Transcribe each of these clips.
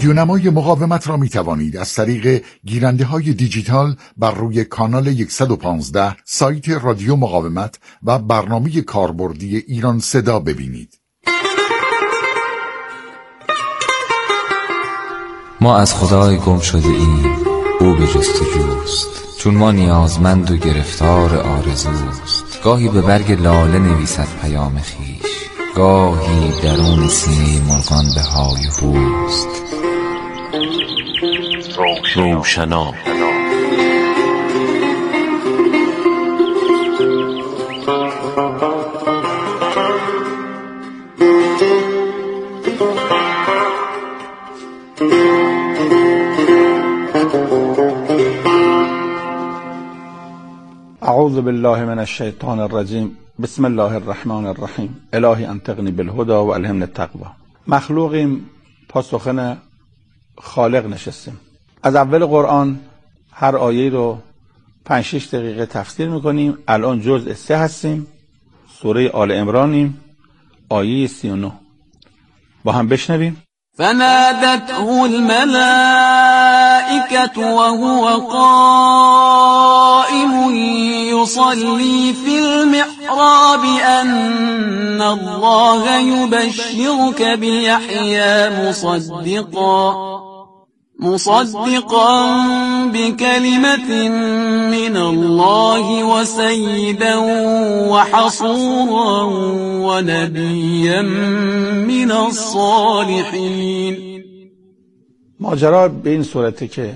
رادیونمای مقاومت را می توانید از طریق گیرنده های دیجیتال بر روی کانال 115 سایت رادیو مقاومت و برنامه کاربردی ایران صدا ببینید. ما از خدای گم شده ایم، او به جستجوست، چون ما نیازمند و گرفتار آرزوست. گاهی به برگ لاله نویسد پیام خویش، گاهی درون سینه مرغان به های هوست. روشنا اعوذ بالله من الشیطان الرجیم. بسم الله الرحمن الرحیم. الهی انطقنی بالهدی و الهمنی التقوی. مخلوقیم، پاسخن خالق نشستیم. از اول قرآن هر آیه رو 5-6 دقیقه تفسیر میکنیم. الان جزء 3 هستیم، سوره آل عمرانیم، آیه 39. با هم بشنویم. فنادته الملائكة وهو قائم يصلي في المحراب أن الله يبشرك بيحيى مصدقا بكلمة من الله وسيدا وحصورا ونبيا من الصالحين. ماجرا به این صورته که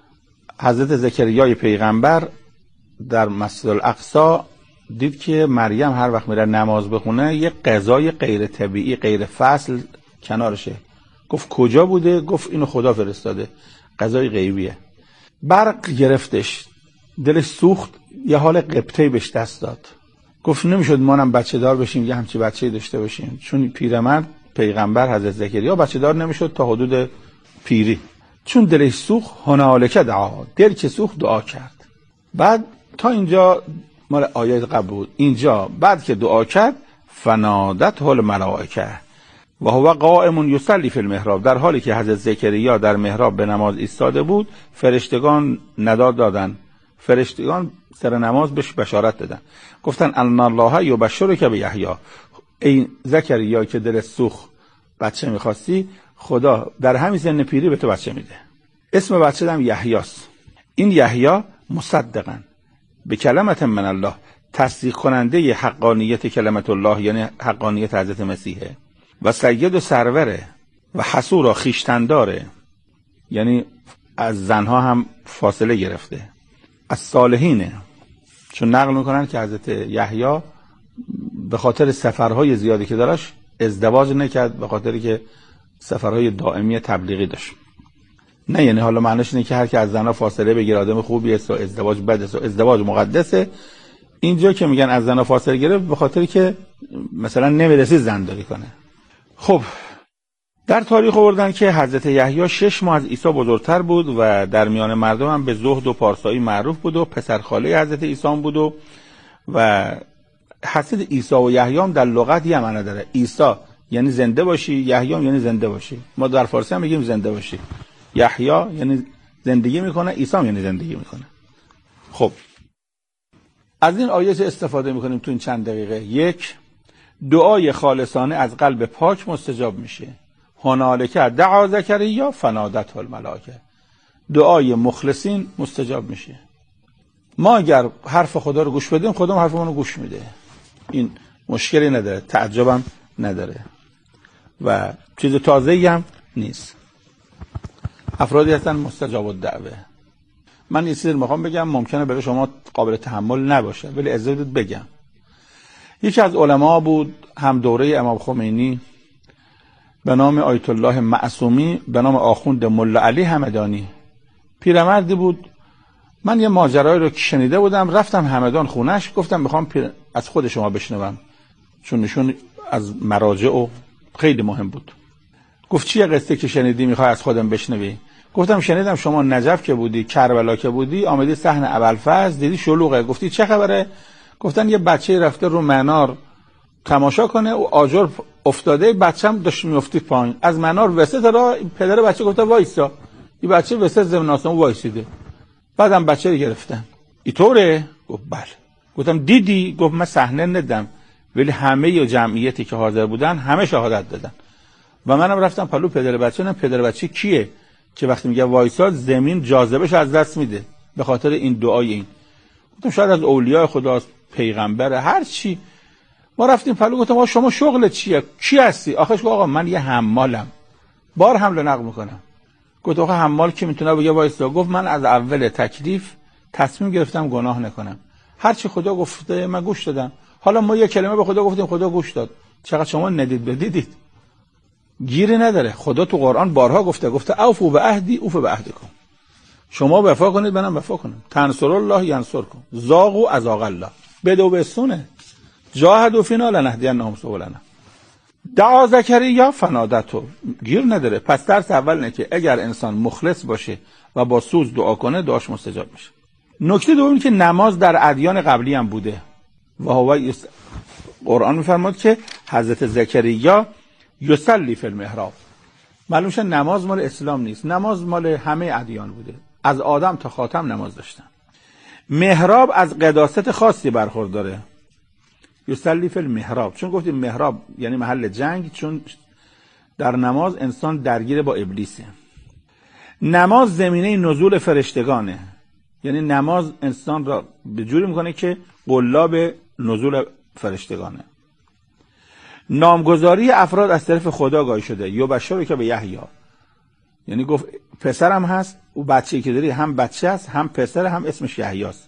حضرت زکریای پیغمبر در مسجد الاقصی دید که مریم هر وقت میره نماز بخونه یه غذای غیر طبیعی، غیر فصل کنارشه. گفت کجا بوده؟ گفت اینو خدا فرستاده، غذای غیبیه. برق گرفتش، دلش سوخت، یه حال قبطه‌ای بهش دست داد. گفت نمیشد مانم بچه دار بشیم، یه همچی بچه‌ای داشته باشیم، چون پیرمرد پیغمبر حضرت زکریا بچه دار نمیشد تا حدود پیری. چون دلش سوخت، هنالک دعا، دل که سوخت دعا کرد. بعد تا اینجا مال آیات قبل بود. اینجا بعد که دعا کرد، فنادته الملائکه و هو قائم یصلی فی المحراب، در حالی که حضرت زکریا در محراب به نماز ایستاده بود، فرشتگان نداد دادن، فرشتگان سر نماز بهش بشارت دادن، گفتن ان الله یبشرک بیحیی، ای زکریا که دل سوخت بچه میخواستی، خدا در همین سن پیری به تو بچه میده. اسم بچه هم یحیاست. این یحیی مصدقاً به کلمت من الله، تصدیق کننده حقانیت کلمت الله یعنی حقانیت حضرت مسیحه، و سید و سروره، و حصورا خیشتنداره یعنی از زنها هم فاصله گرفته، از صالحینه. چون نقل میکنن که حضرت یحیی به خاطر سفرهای زیادی که داشت ازدواج نکرد، به خاطری که سفرهای دائمی تبلیغی داشت. نه یعنی حالا معنیش اینه که هر کی از زنها فاصله بگیره آدم خوبی است و ازدواج بد است و ازدواج مقدسه. اینجا که میگن از زنها فاصله گرفت به خاطری که مثلا نمیرسید زنداری کنه. خب در تاریخ آوردن که حضرت یحیی 6 ماه از عیسی بزرگتر بود و در میان مردم هم به زهد و پارسایی معروف بود و پسرخاله حضرت عیسی بود و حضرت عیسی و یحیی هم در لغت یه معنی داره. عیسی یعنی زنده باشی، یحیی یعنی زنده باشی. ما در فارسی هم میگیم زنده باشی. یحیی یعنی زندگی میکنه، عیسی یعنی زندگی میکنه. خب از این آیه استفاده میکنیم تو این چند دقیقه. 1. دعای خالصانه از قلب پاک مستجاب میشه. هنالک دعا زکریا فنادته الملائکه، دعای مخلصین مستجاب میشه. ما اگر حرف خدا رو گوش بدیم، خدا هم حرفمون رو گوش میده. این مشکلی نداره، تعجبم نداره و چیز تازه‌ای هم نیست. افرادی هستن مستجاب الدعوه. من یه چیزی میخوام بگم، ممکنه برای شما قابل تحمل نباشه ولی اجازه بدید بگم. یکی از علما بود، هم دوره امام خمینی، به نام آیت الله معصومی، به نام آخوند ملا علی همدانی. پیرمردی بود. من یه ماجرایی رو که شنیده بودم، رفتم همدان خونش، گفتم میخوام از خود شما بشنوم، چون نشون از مراجع و خیلی مهم بود. گفت چیه قصه که شنیدی میخوای از خودم بشنوی؟ گفتم شنیدم شما نجف که بودی، کربلا که بودی، آمدی صحن ابوالفضل دیدی شلوغه. گفتی چه خبره؟ گفتن یه بچه رفته رو منار تماشا کنه و آجر افتاده، بچه‌م داشت میافتید پایین از منار وسط را. پدر بچه گفت وایسا. این بچه وسط زمین آسمون وایسیده. بعدم بچه رو گرفتن. اینطوره؟ گفت بله. گفتم دیدی؟ گفت من صحنه ندیدم ولی همه جمعیتی که حاضر بودن همه شهادت دادن و منم رفتم پلو پدر بچه. نه پدر بچه کیه که وقتی میگه وایسا زمین جاذبهش از دست میده به خاطر این دعای این. گفتم شاید از اولیاء خداست، پیغمبره، هر چی. ما رفتیم پلو. گفتم شما شغل چیه؟ کی هستی؟ آخرش گفت آقا من یه حمالم، بار حمل و نقل میکنم. گفت آقا حمال کی میتونه بگه وایسا؟ گفت من از اول تکلیف تصمیم گرفتم گناه نکنم، هر چی خدا گفته من گوش دادم. حالا ما یه کلمه به خدا گفتیم خدا گوش داد. چقدر شما ندید بدیدید؟ گیری نداره. خدا تو قرآن بارها گفته اوفوا بعهدی اوف بعهدکم. شما وفا کنید منم وفا کنم. تنصر الله ینصرکم. ذاقوا اذاق الله. بدو بسونه جاهدوا فینا لنهدینهم سبلنا. دعا زکریا فنادته. گیر نداره. پس درس اول اینه که اگر انسان مخلص باشه و با سوز دعا کنه دعاش مستجاب میشه. نکته دوم که نماز در ادیان قبلی هم بوده و هو قرآن میفرماد که حضرت زکریا یصلی فی المحراب. معلوم شد نماز مال اسلام نیست، نماز مال همه ادیان بوده، از آدم تا خاتم نماز داشتن. محراب از قداست خاصی برخورداره. یصلی فی المحراب، چون گفتیم محراب یعنی محل جنگ، چون در نماز انسان درگیر با ابلیسه. نماز زمینه نزول فرشتگانه، یعنی نماز انسان را به جوری میکنه که قلاب نزول فرشتگانه. نامگذاری افراد از طرف خدا گاهی شده. یبشرک به یحیی، یعنی گفت پسرم هست، او بچه‌ای که داری هم بچه است هم پسر هم اسمش یحیی است.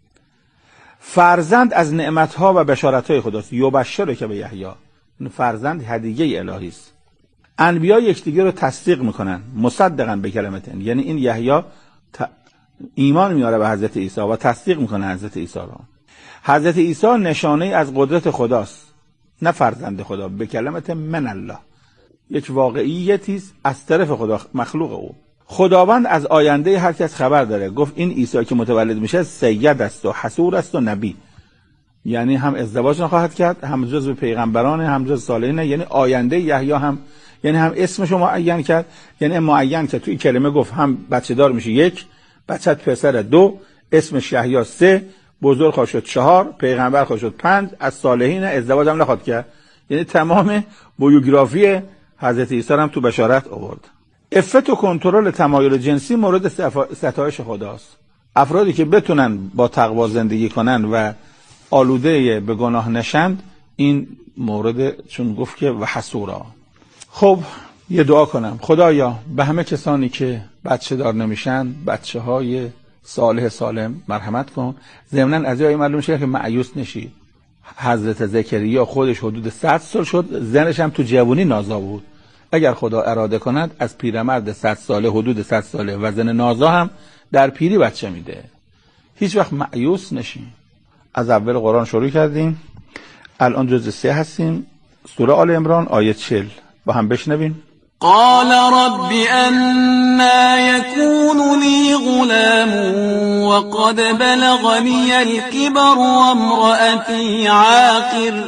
فرزند از نعمتها و بشارت‌های خداست. یبشرک به یحیی، فرزند هدیه الهی است. انبیا یکدیگر رو تصدیق میکنن، مصدقاً به کلمتن، یعنی این یحیی ایمان میاره به حضرت عیسی و تصدیق میکنه حضرت عیسی را. حضرت عیسی نشانه از قدرت خداست، نه فرزند خدا، به کلمت من الله، یک واقعیتی است از طرف خدا، مخلوق او. خداوند از آینده هر کس خبر داره. گفت این عیسی که متولد میشه سید است و حصور است و نبی، یعنی هم ازدواج نخواهد کرد، هم جزو پیغمبران، هم جزو صالحین، یعنی آینده یحیی هم، یعنی هم اسمشو معین کرد، یعنی معین که توی کلمه گفت هم بچه دار میشه 1، بچت پسر 2، اسمش یحیی 3، بزرگ خواهد شد 4، پیغمبر خواهد شد 5، از صالحین، ازدواج هم نخواهد کرد. یعنی تمام بیوگرافی حضرت عیسی هم تو بشارت آورد. عفت و کنترل تمایل جنسی مورد ستایش خداست. افرادی که بتونن با تقوا زندگی کنن و آلوده به گناه نشند، این مورد چون گفت که و حسورا. خب یه دعا کنم. خدایا به همه کسانی که بچه دار نمیشن، بچه های صالح سالم مرحمت کن. ضمناً از جای معلوم شه که مایوس نشی. حضرت زکریا خودش حدود 100 سال شد، زنش هم تو جوانی نازا بود. اگر خدا اراده کند از پیرمرد 100 ساله حدود 100 ساله و زن نازا هم در پیری بچه میده. هیچ وقت مایوس نشین. از اول قرآن شروع کردیم، الان جزء 3 هستیم. سوره آل عمران آیه 40 با هم بشنویم. قال رب أنا يكون لي غلام وقد بلغني الكبر وامرأتي عاقر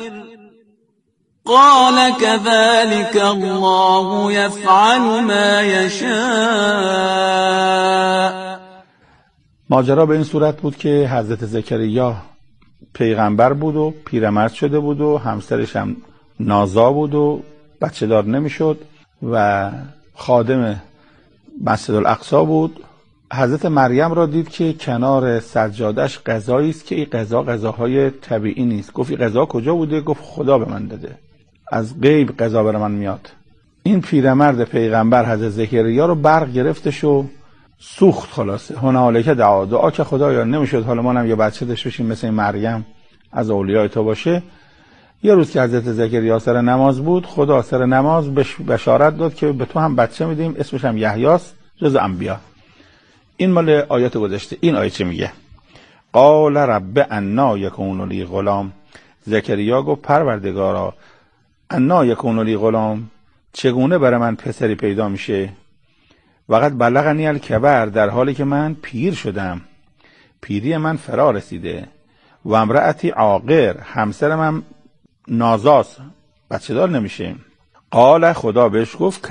قال كذلك الله يفعل ما يشاء. ماجرا به این صورت بود که حضرت زکریا پیغمبر بود و پیرمرد شده بود و همسرش هم نازا بود و بچه دار نمیشد و خادم مسجد الاقصی بود. حضرت مریم را دید که کنار سجادش غذایی است که این غذاهای طبیعی نیست. گفت این غذا کجا بوده؟ گفت خدا به من داده، از غیب غذا بر من میاد. این پیرمرد پیغمبر حضرت زکریا رو برق گرفتش و سوخت. خلاصه هنالک دعا که خدایا نمیشد حالا ما هم یه بچه داشته باشیم مثل مریم از اولیاء تو باشه. یه روز که حضرت زکریا سر نماز بود، خدا سر نماز بشارت داد که به تو هم بچه میدیم، اسمش هم یحیی است، جز انبیا. این مال آیات گذشته. این آیه چه میگه؟ قال رب انا یکون لی غلام. زکریا گفت پروردگارا انا یکون لی غلام، چگونه برای من پسری پیدا میشه؟ وقت بلغنی الکبر، در حالی که من پیر شدم، پیری من فرا رسیده. و امرأتی عاقر، همسرم هم نازاست، بچه دار نمیشه. قال خدا بهش گفت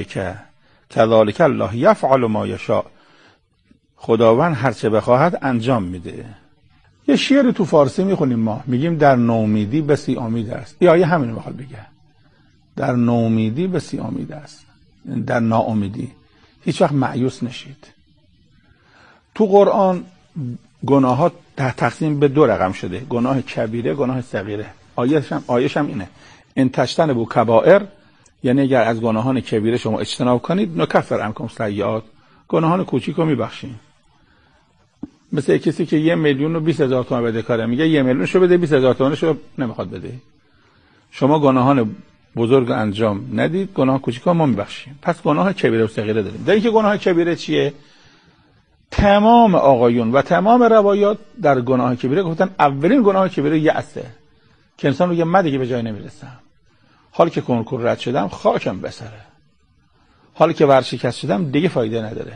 کذالک الله یفعل ما یشاء، خداوند هر چه بخواهد انجام میده. یه شعر تو فارسی میخونیم ما، میگیم در نومیدی بسی امید است. این آیه همینو میخواد بگه، در نومیدی بسی امید است، در ناامیدی هیچ وقت مایوس نشید. تو قرآن گناهات تقسیم به 2 رقم شده، گناه کبیره، گناه صغیره. آیه‌ش هم اینه، ان تجتنبوا کبائر، یعنی اگر از گناهان کبیره شما اجتناب کنید نکفر عنکم سیئات، گناهان کوچیک رو میبخشیم. مثل کسی که 1,020,000 تومان بدهکاره، میگه 1,000,000 بده، 20,000 تومانشو نمیخواد بده. شما گناهان بزرگ انجام ندید، گناه کوچیک ما میبخشیم. پس گناه کبیره و صغیره داریم. در اینکه گناه کبیره چیه؟ تمام آقایون و تمام روایات در گناه کبیره گفتن اولین گناه کبیره یأسه، که انسان میگه من دیگه به جای نمیرسم، حالی که کنکور رد شدم خاکم بسره، حالی که ورشکست شدم دیگه فایده نداره.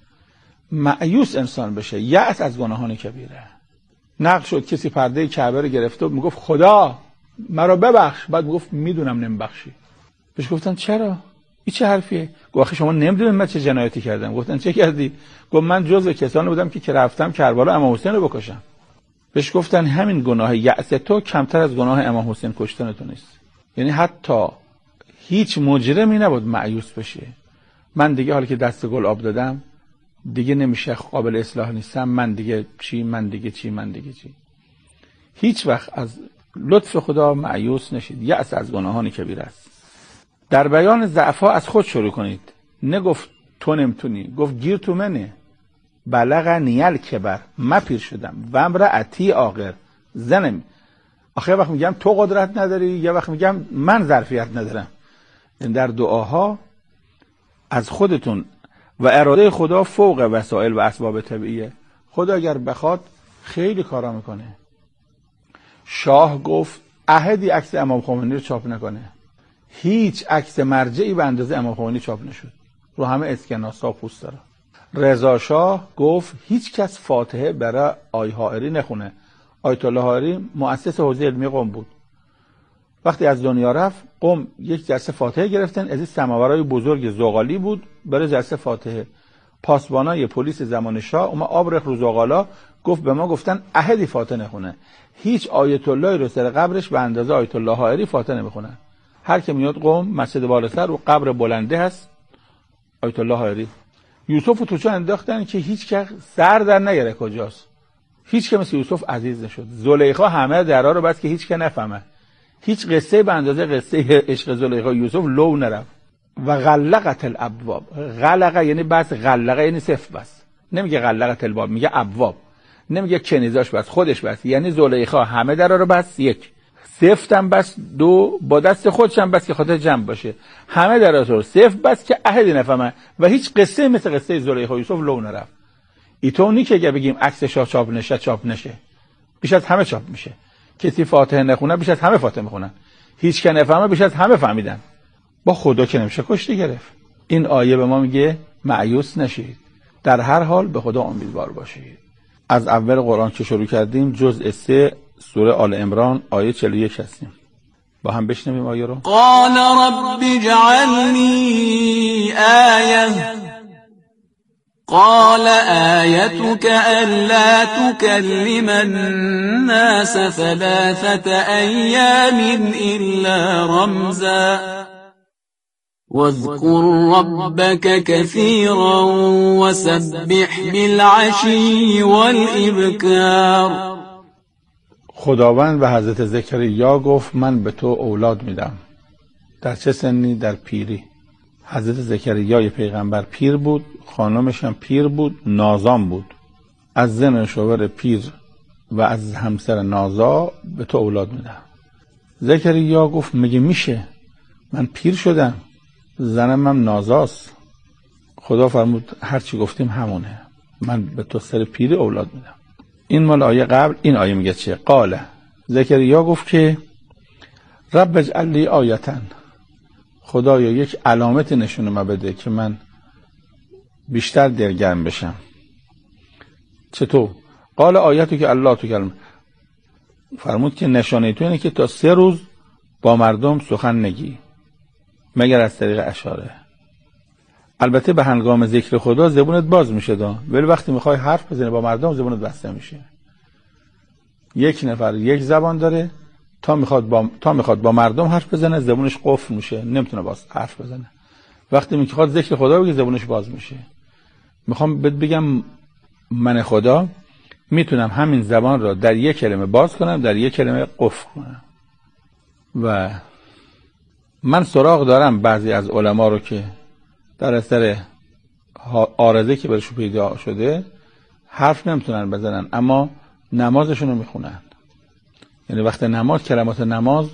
مایوس انسان بشه، یأس از گناهان کبیره. نقل شد کسی پرده کعبه رو گرفته و میگفت خدا مرا ببخش، بعد میگفت میدونم نمیبخشی. بهش گفتن چرا؟ این چه حرفیه؟ گفت آخه شما نمیدونید من چه جنایتی کردم. گفتن چه کردی؟ گفت من جزو کسانی بودم که رفتم کربلا امام حسین رو بکشم. بهش گفتن همین گناه یأس تو کمتر از گناه امام حسین کشتن تو نیست. یعنی حتی هیچ مجرمی نبود مایوس بشه، من دیگه حالا که دست گل آب دادم دیگه نمیشه، قابل اصلاح نیستم، من دیگه چی. هیچ وقت از لطف خدا مایوس نشید. یأس از گناهان کبیره است. در بیان ضعف‌ها از خود شروع کنید. نگفت تو نمیتونی، گفت گیر تو منه. بلغنی الکبر، من پیر شدم، و امرأتی عاقر، زنم. آخه وقت میگم تو قدرت نداری، یه وقت میگم من ظرفیت ندارم. در دعاها از خودتون و اراده خدا فوق وسایل و اسباب طبیعیه. خدا اگر بخواد خیلی کارا میکنه. شاه گفت عهدی عکس امام خمینی رو چاپ نکنه. هیچ عکس مرجعی به اندازه امام خمینی چاپ نشد، رو همه اسکناسا پوست داره. رضا شاه گفت هیچ کس فاتحه برای آی حائری نخونه. آیت الله حائری مؤسس حوزه علمی قم بود. وقتی از دنیا رفت، قم یک جلسه فاتحه گرفتن، از این سماورای بزرگ زغالی بود برای جلسه فاتحه. پاسبانای پلیس زمان شاه اومد آب ریخت رو زغالا، گفت به ما گفتن عهدی فاتحه نخونه. هیچ آیت الله رو سر قبرش به اندازه آیت الله حائری فاتحه نمیخونه. هر کی میاد قم، مسجد بالاسر رو قبر بلنده هست آیت الله حائری. یوسف تو چه انداختن که هیچ کس سر در نگیره کجاست. هیچ که مثل یوسف عزیز نشد. زلیخا همه درا رو بس که هیچ که نفهمه. هیچ قصه به اندازه قصه عشق زلیخا یوسف لو نرفت. و غلقت الابواب. غلقه یعنی بس، غلقه یعنی صفر بس. نمیگه غلقت الباب، میگه ابواب. نمیگه کنیزاش بس، خودش بس. یعنی زلیخا همه درا رو بس، یک سفتم بس، دو با دست خودشم بس که خاطر جمع باشه. همه درا رو صفر بس که احدی نفهمه و هیچ قصه مثل قصه زلیخا یوسف لو نرفت. ایتونی که اگه بگیم عکس شاه چاپ نشه، بیش از همه چاپ میشه. کسی فاتحه نخونه بیش از همه فاتحه میخونن. هیچ که نفهمه بیش از همه فهمیدن. با خدا که نمیشه کشتی گرفت. این آیه به ما میگه مایوس نشید، در هر حال به خدا امیدوار باشید. از اول قرآن که شروع کردیم، جزء 3 سوره آل عمران آیه 41 هستیم. با هم بشنویم آیه رو. قال رب اجعلنی آیه قال آیتك ألا تكلم الناس 3 أيام إلا رمزا واذكر ربك كثيرا وسبح بالعشي والإبكار. خداوند به حضرت زکریا گفت من به تو اولاد میدم. در چه سنی؟ در پیری. حضرت زکریا پیغمبر پیر بود، خانمش هم پیر بود، نازام بود. از زن شوهر پیر و از همسر نازا به تو اولاد میدم. زکریا گفت مگه میشه؟ من پیر شدم، زنم هم نازاست. خدا فرمود هرچی گفتیم همونه، من به تو سر پیری اولاد میدم. این مال آیه قبل. این آیه میگه چه؟ قال زکریا گفت که رب اجعل لی آیتن، خدایا یک علامت نشون ما بده که من بیشتر دلگرم بشم. چطور؟ قال آیتو که الله تو کلم، فرمود که نشانه تو اینه که تا 3 روز با مردم سخن نگی مگر از طریق اشاره. البته به هنگام ذکر خدا زبونت باز میشه ولی وقتی میخوای حرف بزنی با مردم زبونت بسته میشه. یک نفر یک زبان داره، تا میخواد با مردم حرف بزنه زبونش قفل میشه، نمیتونه باز حرف بزنه. وقتی میخواد ذکر خدا بگه زبونش باز میشه. میخوام بگم من خدا میتونم همین زبان را در یک کلمه باز کنم، در یک کلمه قفل کنم. و من سراغ دارم بعضی از علما رو که در اثر عارضه که برشون پیدا شده حرف نمیتونن بزنن اما نمازشون رو میخونن. یعنی وقت نماز کلمات نماز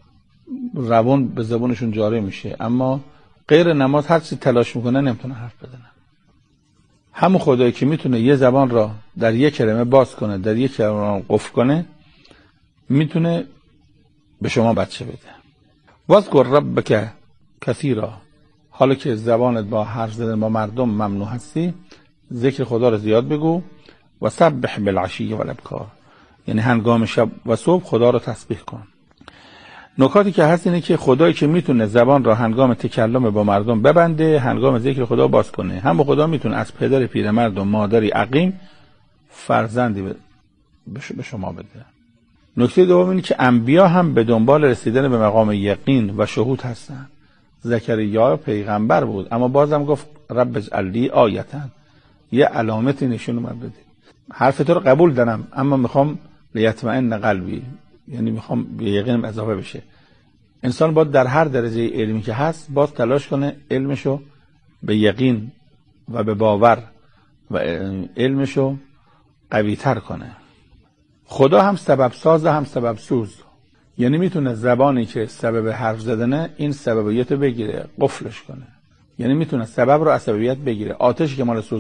روان به زبانشون جاری میشه، اما غیر نماز هر چی تلاش میکنن نمیتونن حرف بزنن. همون خدایی که میتونه یه زبان را در یک کلمه باز کنه، در یک کلمه قفل کنه، میتونه به شما بچه بده. واذکر ربک کثیرا، حالا که زبانت با حرف زدن با مردم ممنوع هستی، ذکر خدا رو زیاد بگو. و سبح بالعشی والابکار، یعنی هنگام شب و صبح خدا رو تسبیح کن. نکاتی که هست اینه که خدایی که میتونه زبان را هنگام تکلم با مردم ببنده، هنگام ذکر خدا باز کنه، هم خدا میتونه از پدر پیرمرد و مادری عقیم فرزندی به شما بده. نکته دوم اینه که انبیا هم به دنبال رسیدن به مقام یقین و شهود هستن. زکریا پیغمبر بود اما بازم گفت رب اجعل لی آیة، یه علامتی نشون من بده. حرف تو رو قبول دارم اما میخوام لیطمئن قلبی، یعنی میخوام به یقینم اضافه بشه. انسان باید در هر درجه علمی که هست باید تلاش کنه علمشو به یقین و به باور و علمشو قوی تر کنه. خدا هم سبب ساز هم سبب سوز، یعنی میتونه زبانی که سبب حرف زدنه این سببیت بگیره قفلش کنه، یعنی میتونه سبب رو از سببیت بگیره. آتشی که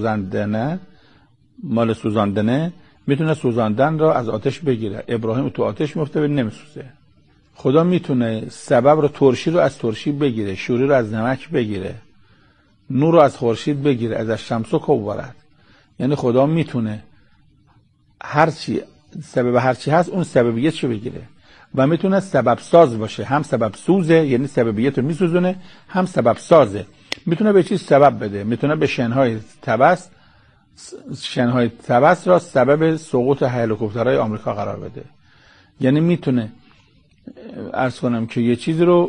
مال سوزاندنه میتونه سوزاندن رو از آتش بگیره. ابراهیم تو آتش میفته ولی نمیسوزه. خدا میتونه سبب رو ترشی رو از ترشی بگیره، شوری رو از نمک بگیره، نور رو از خورشید بگیره، از الشمس کورت. یعنی خدا میتونه هرچی سبب هرچی هست اون سببیتش رو بگیره و میتونه سبب ساز باشه، هم سبب سوزه یعنی سببیت رو میسوزونه، هم سبب سازه، میتونه به چیز سبب بده. میتونه به شنهای تبس را سبب سقوط هلیکوپترهای آمریکا قرار بده. یعنی میتونه عرض کنم که یه چیزی رو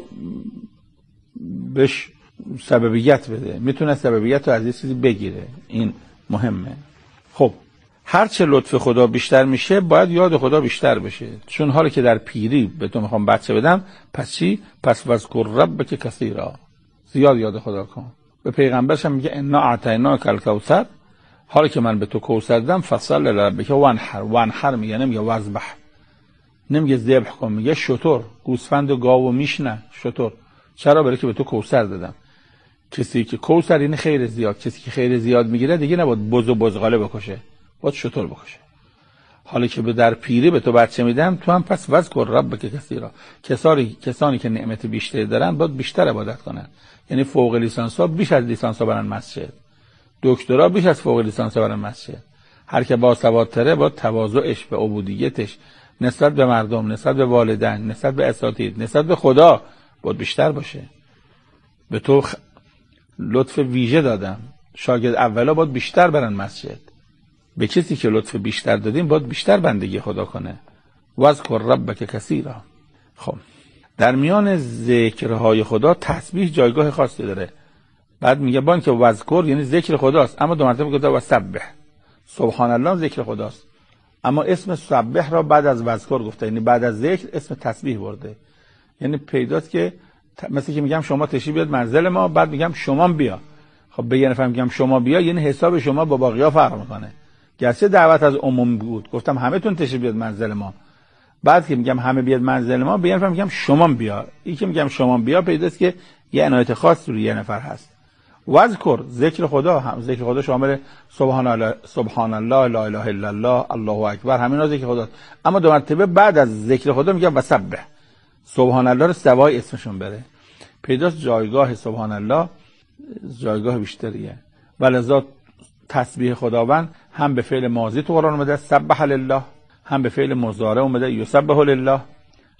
بهش سببیت بده، میتونه سببیت رو از یه چیزی بگیره. این مهمه. خب هرچه لطف خدا بیشتر میشه باید یاد خدا بیشتر بشه، چون حالا که در پیری به تو میخوام بچه بدم، پس چی؟ پس واذکر ربک کثیرا، زیاد یاد خدا کن. به پیغمبرش هم میگه انا اعطیناک الکوثر، حالا که من به تو کوثر دادم فصل لربک وانحر، میگه نمیگه وذبح، نمیگه ذبح کن، میگه شتر، گوسفند و گاو و میش نه، شتر. چرا؟ برای که به تو کوثر دادم. کسی که کوثر این خیر زیاد، کسی که خیر زیاد میگیره دیگه نباید بز و بزغاله بکشه، باید شتر بکشه. حالا که به در پیری به تو بچه میدم، تو هم پس واذکر ربک کثیرا. کسانی که نعمت بیشتری دارن باید بیشتر عبادت کنن. یعنی فوق لیسانس ها بیش از لیسانس ها برن مسجد، دکترا بیش از فوق لیسانس ها برن مسجد. هر که باسوادتره باید تواضعش به عبودیتش نسبت به مردم، نسبت به والدین، نسبت به اساتید، نسبت به خدا باید بیشتر باشه. به تو لطف ویژه دادم، شاگرد اولا باید بیشتر برن مسجد. به کسی که لطف بیشتر دادیم باید بیشتر بندگی خدا کنه. واذکر ربک کثیرا. خب در میان ذکرهای خدا تسبیح جایگاه خاصی داره. بعد میگه بان که واذکر یعنی ذکر خداست، اما دو مرتبه گفته و سبح، سبحان الله ذکر خداست، اما اسم سبح را بعد از واذکر گفته، یعنی بعد از ذکر اسم تسبیح برده. یعنی پیداست که مثل که میگم شما تشریف بیاد منزل ما، بعد میگم شما بیا. خب به یه نفر میگم شما بیا، یعنی حساب شما با باقی‌ها فرق میکنه. گرچه دعوت از عموم بود، گفتم همه تون تشریف بیاد منزل ما، بعد که میگم همه بیاد منزل ما، به یه نفر میگم شما بیا. این که میگم شما بیا پیداست که یه عنایت خاص روی یه نفر هست. واذکر ذکر خدا، هم ذکر خدا شامل سبحان الله لا اله الا الله الله اکبر، همینا ذکر خدا. اما دو مرتبه بعد از ذکر خدا میگم و سبح، سبحان الله رو سوای اسمشون بره. پیداست جایگاه سبحان الله جایگاه بیشتریه. ولذا تسبیح خداوند هم به فعل ماضی تو قرآن اومده سبح لله، هم به فعل مضارع اومده یسبح لله،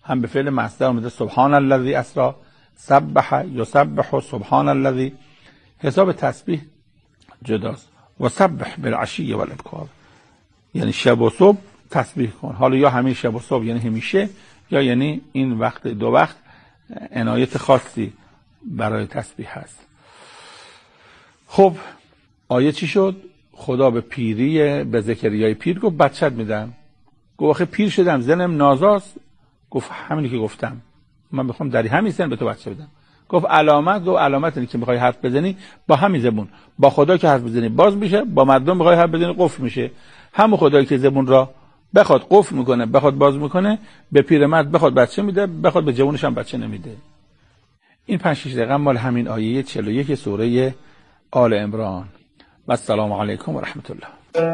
هم به فعل مصدر اومده سبحان الذی اسری، سبح یسبح سبحان الذی. حساب تسبیح جداست. و سبح بالعشی و الابکار، یعنی شب و صبح تسبیح کن. حالا یا همین شب و صبح یعنی همیشه، یا یعنی این وقت دو وقت عنایت خاصی برای تسبیح هست. خب آیه چی شد؟ خدا به پیری، به زکریای پیر گفت بچت میدم. گفت آخه پیر شدم، زنم نازاست. گفت همینی که گفتم، من میخوام در همین سن به تو بچه بدم. گفت علامت؟ گفت علامت اینه که میخوای حرف بزنی با همین زبون، با خدا که حرف بزنی باز میشه، با مردم میخوای حرف بزنی قفل میشه. همون خدایی که زبون را بخواد قفل میکنه، بخواد باز میکنه، به پیرمرد بخواد بچه میده، بخواد به جوونش هم بچه نمیده. این 5-6 دقیقه مال همین آیه 41 سوره آل عمران. و السلام علیکم و رحمت الله.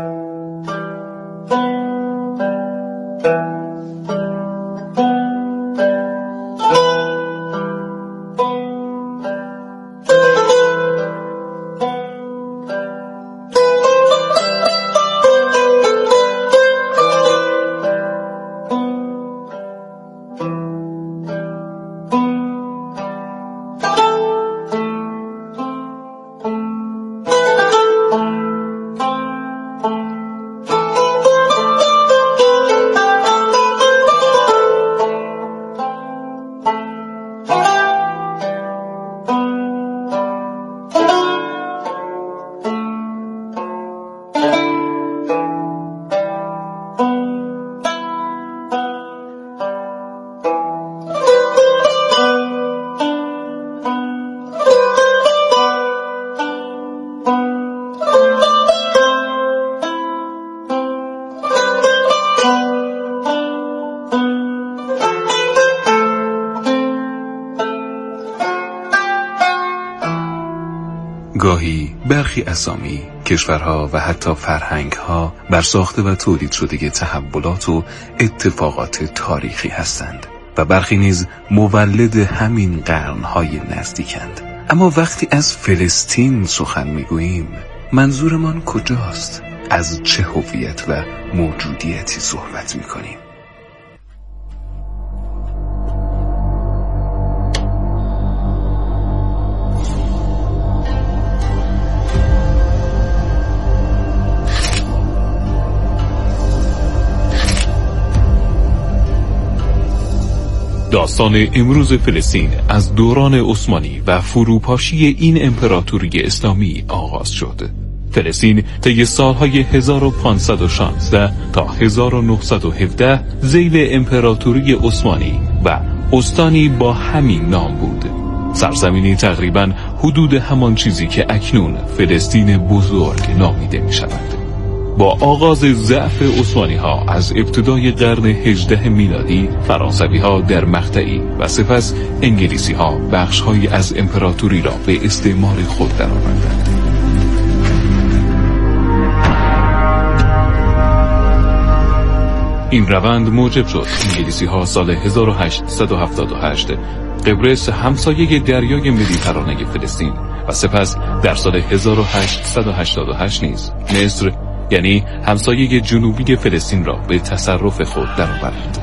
گاهی برخی اسامی، کشورها و حتی فرهنگها برساخته و تولید شده تحولات و اتفاقات تاریخی هستند و برخی نیز مولد همین قرنهای نزدیکند. اما وقتی از فلسطین سخن میگوییم منظورمان کجاست؟ از چه هویت و موجودیتی صحبت میکنیم؟ داستان امروز فلسطین از دوران عثمانی و فروپاشی این امپراتوری اسلامی آغاز شد. فلسطین طی سالهای 1516 تا 1917 ذیل امپراتوری عثمانی و استانی با همین نام بود. سرزمینی تقریباً حدود همان چیزی که اکنون فلسطین بزرگ نامیده می شود. با آغاز ضعف عثمانی ها از ابتدای قرن 18 میلادی، فرانسوی ها در مقطعی و سپس انگلیسی ها بخش های از امپراتوری را به استعمار خود درآوردند. این روند موجب شد انگلیسی ها سال 1878 قبرس، همسایه دریای مدیترانه فلسطین، و سپس در سال 1888 نیز مصر، یعنی همسایه جنوبی فلسطین، را به تصرف خود درآورد.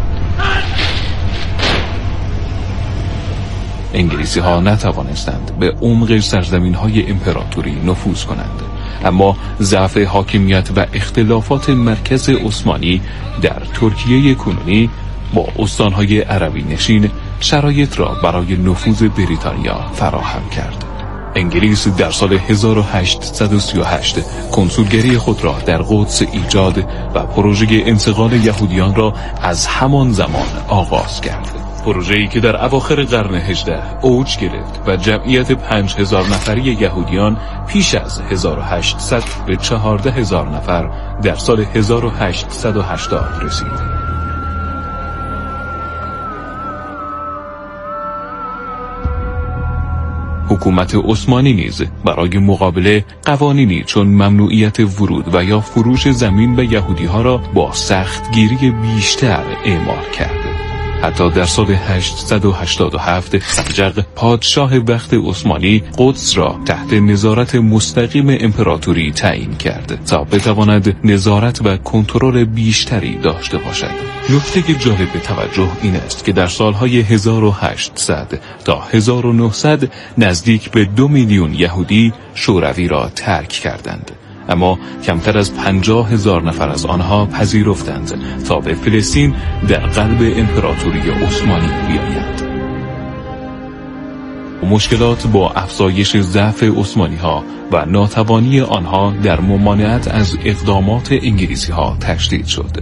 انگلیسی ها نتوانستند به عمق سرزمین های امپراتوری نفوذ کنند، اما ضعف حاکمیت و اختلافات مرکز عثمانی در ترکیه کنونی با استانهای عربی نشین شرایط را برای نفوذ بریتانیا فراهم کرد. انگلیس در سال 1838 کنسولگری خود را در قدس ایجاد و پروژه انتقال یهودیان را از همان زمان آغاز کرد. پروژه‌ای که در اواخر قرن 18 اوج گرفت و جمعیت 5000 نفری یهودیان پیش از 1800 به 14000 نفر در سال 1880 رسید. حکومت عثمانی نیز برای مقابله قوانینی چون ممنوعیت ورود و یا فروش زمین به یهودی ها را با سختگیری بیشتر اعمال کرد. حتی در سال 887 سنجق پادشاه وقت عثمانی قدس را تحت نظارت مستقیم امپراتوری تعیین کرد تا بتواند نظارت و کنترل بیشتری داشته باشد. نکته جالب توجه این است که در سالهای 1800 تا 1900 نزدیک به 2 میلیون یهودی شوروی را ترک کردند، اما کمتر از 50,000 نفر از آنها پذیرفتند تا به فلسطین در قلب امپراتوری عثمانی بیایند. مشکلات با افزایش ضعف عثمانی‌ها و ناتوانی آنها در ممانعت از اقدامات انگلیسی‌ها تشدید شد.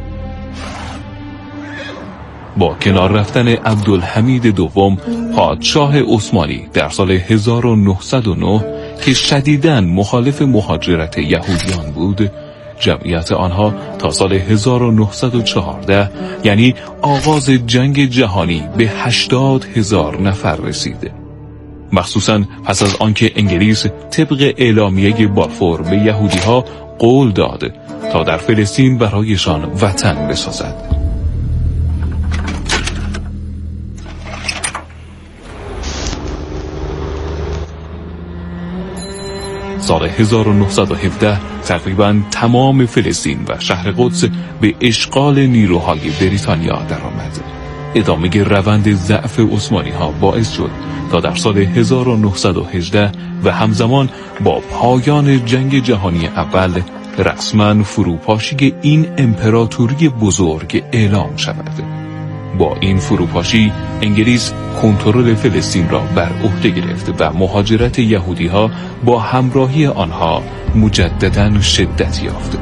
با کنار رفتن عبدالحمید دوم پادشاه عثمانی در سال 1909 که شدیداً مخالف مهاجرت یهودیان بود، جمعیت آنها تا سال 1914 یعنی آغاز جنگ جهانی به 80,000 نفر رسید. مخصوصاً پس از آنکه انگلیس طبق اعلامیه بلفور به یهودی‌ها قول داد تا در فلسطین برایشان وطن بسازد. سال 1917 تقریباً تمام فلسطین و شهر قدس به اشغال نیروهای بریتانیا درآمد. ادامه روند ضعف عثمانی‌ها باعث شد تا در سال 1918 و همزمان با پایان جنگ جهانی اول رسما فروپاشی این امپراتوری بزرگ اعلام شود. با این فروپاشی انگلیس کنترل فلسطین را بر عهده گرفت و مهاجرت یهودی‌ها با همراهی آنها مجدداً شدت یافت.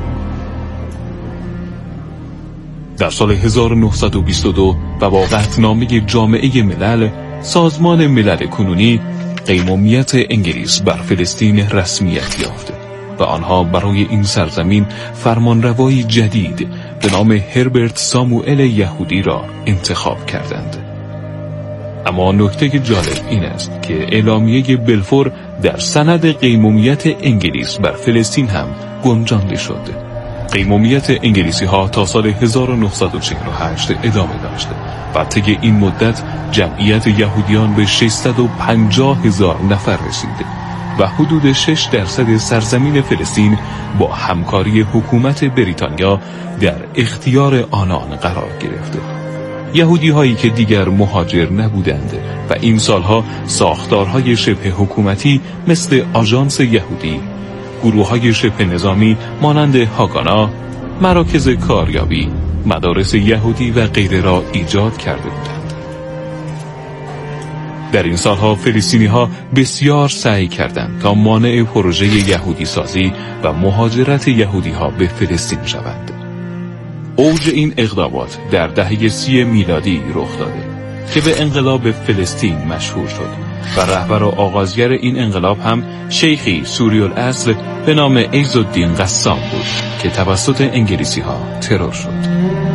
در سال 1922 و با قطعنامه جامعه ملل، سازمان ملل کنونی قیمومیت انگلیس بر فلسطین رسمیت یافت و آنها برای این سرزمین فرمانروایی جدید به نام هربرت ساموئل یهودی را انتخاب کردند. اما نکته جالب این است که اعلامیه بلفور در سند قیمومیت انگلیس بر فلسطین هم گنجانده شد. قیمومیت انگلیسی ها تا سال 1948 ادامه داشت و طی این مدت جمعیت یهودیان به 650,000 نفر رسید و حدود 6% سرزمین فلسطین با همکاری حکومت بریتانیا در اختیار آنان قرار گرفت. یهودی هایی که دیگر مهاجر نبودند و این سالها ساختارهای شبه حکومتی مثل آژانس یهودی، گروه‌های شبه نظامی مانند هاگانا، مراکز کاریابی، مدارس یهودی و غیره را ایجاد کرده بودند. در این سالها فلسطینی‌ها بسیار سعی کردند تا مانع پروژه یهودی سازی و مهاجرت یهودی‌ها به فلسطین شوند. اوج این اقدامات در دهه 30 میلادی رخ داده که به انقلاب فلسطین مشهور شد و رهبر و آغازگر این انقلاب هم شیخی سوری الاصل به نام عزالدین قسام بود که توسط انگلیسی‌ها ترور شد.